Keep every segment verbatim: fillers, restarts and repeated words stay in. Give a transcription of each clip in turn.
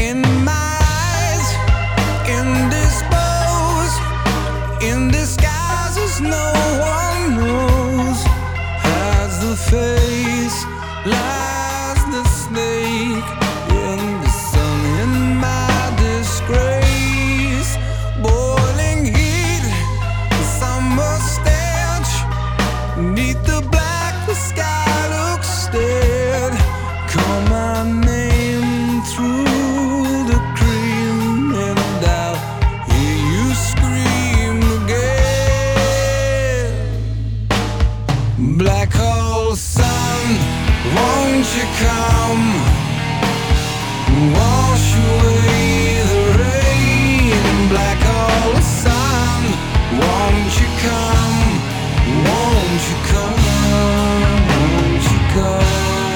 in my eyes, indisposed, in disguises no one knows. As the face lies the snake in the sun, in my disgrace. Boiling heat, summer stench, neath the black the sky looks dead. Call my name through the cream, and I'll hear you scream again. Black hole sun, won't you come, wash away the rain. Black hole sun, won't you come, won't you come, won't you come.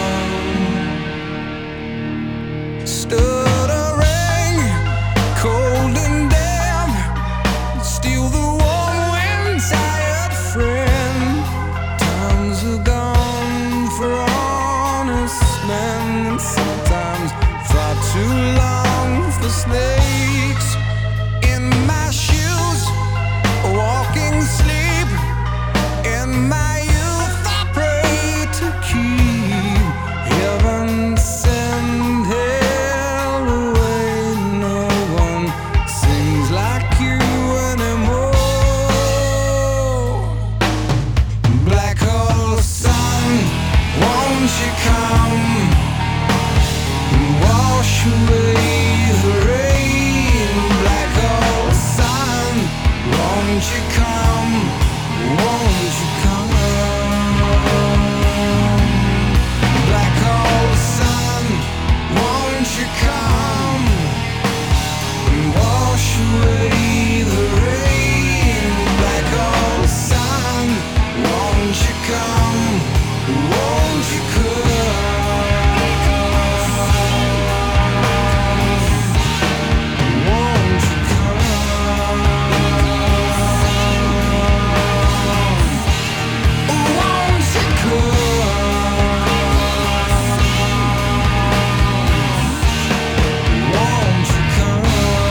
Stuttering, cold and damp, steal the warm wind, tired friend. Times are gone for honest men, and sometimes far too long for snakes. In my shoes, walking sleep, in my youth I pray to keep heaven send hell away. No one sings like you anymore. Black hole sun, won't you come, wash away the rain. Black hole sun, won't you come, won't you come. Black hole sun, won't you come, wash away the rain. Black hole sun, won't you come, won't you come. Won't you come? Won't you come? Won't you come?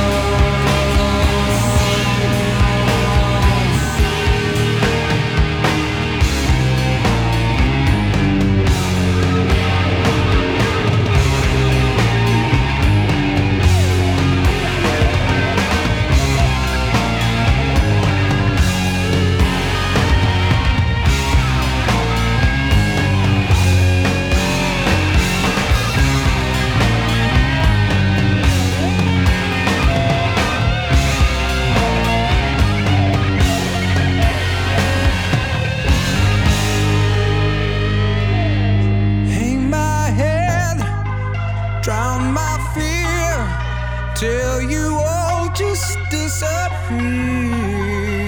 Hang my head, drown my fear, till you all just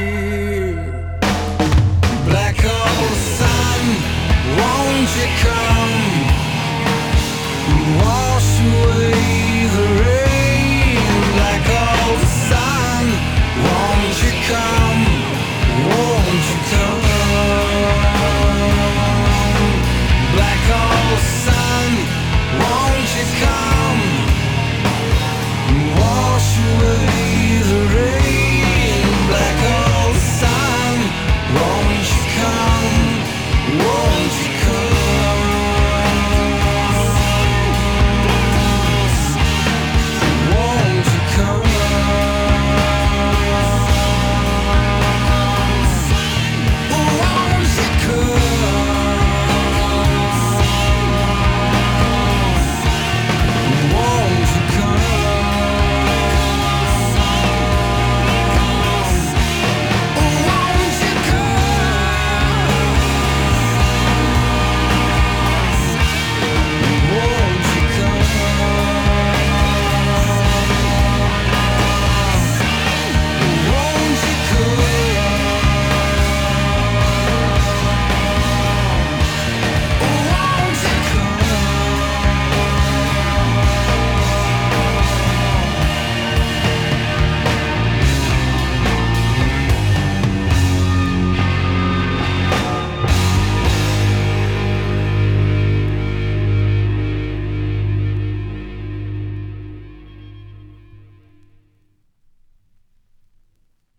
disappear. Black hole sun, won't you come?